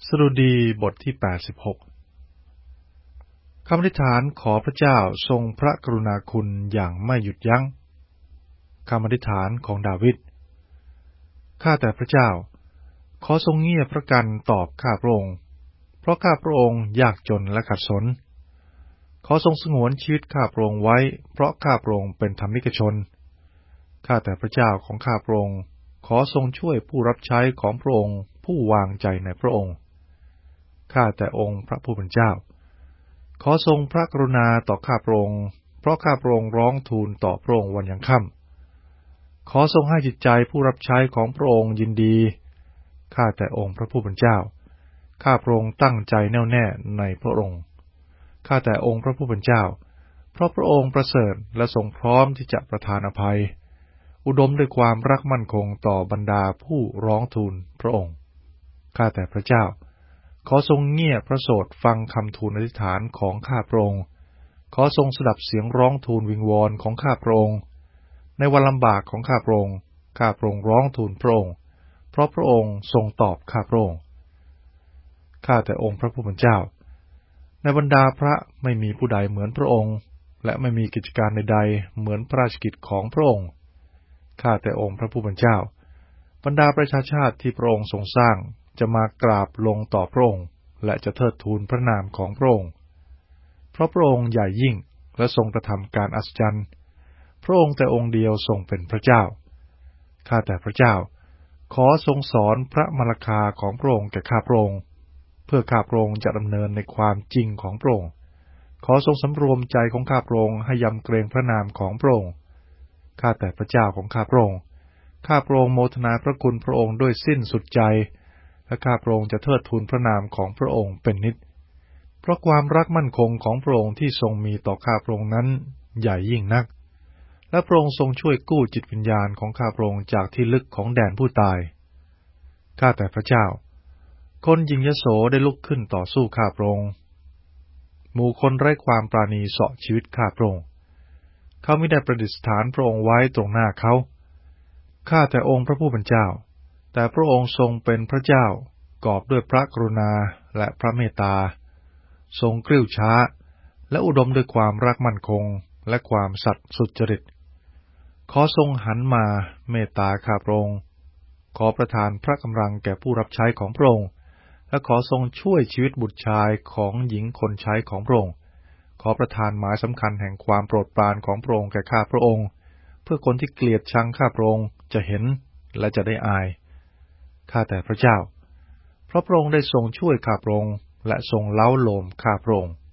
สดุดีบทที่86คำอธิษฐานขอพระเจ้าทรงพระกรุณาคุณอย่างไม่หยุดยั้งคำอธิษฐานของดาวิดข้าแต่พระเจ้าขอทรงเงียบพระกันตอบข้าพระองค์เพราะข้าพระองค์ยากจนและขัดสนขอทรงสงวนชีวิตข้าพระองค์ไว้เพราะข้าพระองค์เป็นธรรมิกชนข้าแต่พระเจ้าของข้าพระองค์ขอทรงช่วยผู้รับใช้ของพระองค์ผู้วางใจในพระองค์ข้าแต่องค์พระผู้เป็นเจ้าขอทรงพระกรุณาต่อข้าพระองค์เพราะข้าพระองค์ร้องทูลต่อพระองค์วันยังค่ำขอทรงให้จิตใจผู้รับใช้ของพระองค์ยินดีข้าแต่องค์พระผู้เป็นเจ้าข้าพระองค์ตั้งใจแน่วแน่ในพระองค์ข้าแต่องค์พระผู้เป็นเจ้าเพราะพระองค์ประเสริฐและทรงพร้อมที่จะประทานอภัยอุดมด้วยความรักมั่นคงต่อบรรดาผู้ร้องทูลพระองค์ข้าแต่พระเจ้าขอทรงเงียบพระโสดฟังคำทูลอธิษฐานของข้าพระองค์ขอทรงสดับเสียงร้องทูลวิงวอนของข้าพระองค์ในวันลำบากของข้าพระองค์ข้าพระองค์ร้องทูลพระองค์เพราะพระองค์ทรงตอบข้าพระองค์ข้าแต่องค์พระผู้เป็นเจ้าในบรรดาพระไม่มีผู้ใดเหมือนพระองค์และไม่มีกิจการใดๆเหมือนพระราชกิจของพระองค์ข้าแต่องค์พระผู้เป็นเจ้าบรรดาประชาชาติที่พระองค์ทรงสร้างจะมากราบลงต่อพระองค์และจะเทิดทูนพระนามของพระองค์เพราะพระองค์ใหญ่ยิ่งและทรงกระทำการอัศจรรย์พระองค์แต่องค์เดียวทรงเป็นพระเจ้าข้าแต่พระเจ้าขอทรงสอนพระมรรคาของพระองค์แก่ข้าพระองค์เพื่อข้าพระองค์จะดำเนินในความจริงของพระองค์ขอทรงสำรวมใจของข้าพระองค์ให้ยำเกรงพระนามของพระองค์ข้าแต่พระเจ้าของข้าพระองค์ข้าพระองค์โมทนาพระคุณพระองค์ด้วยสิ้นสุดใจและข้าพระองค์จะเทิดทูนพระนามของพระองค์เป็นนิจเพราะความรักมั่นคงของพระองค์ที่ทรงมีต่อข้าพระองค์นั้นใหญ่ยิ่งนักและพระองค์ทรงช่วยกู้จิตวิญญาณของข้าพระองค์จากที่ลึกของแดนผู้ตายข้าแต่พระเจ้าคนหยิ่งยโสได้ลุกขึ้นต่อสู้ข้าพระองค์หมู่คนไร้ความปราณีเสาะชีวิตข้าพระองค์เขาไม่ได้ประดิษฐานพระองค์ไว้ตรงหน้าเขาข้าแต่องค์พระผู้เป็นเจ้าแต่พระองค์ทรงเป็นพระเจ้ากอบด้วยพระกรุณาและพระเมตตาทรงกริ้วช้าและอุดมด้วยความรักมั่นคงและความสัตย์สุจริตขอทรงหันมาเมตตาข้าพระองค์ขอประทานพระกำลังแก่ผู้รับใช้ของพระองค์และขอทรงช่วยชีวิตบุตรชายของหญิงคนใช้ของพระองค์ขอประทานหมายสำคัญแห่งความโปรดปรานของพระองค์แก่ข้าพระองค์เพื่อคนที่เกลียดชังข้าพระองค์จะเห็นและจะได้อายข้าแต่พระเจ้าเพราะพระองค์ได้ทรงช่วยข้าพระองค์และทรงเล้าโลมข้าพระองค์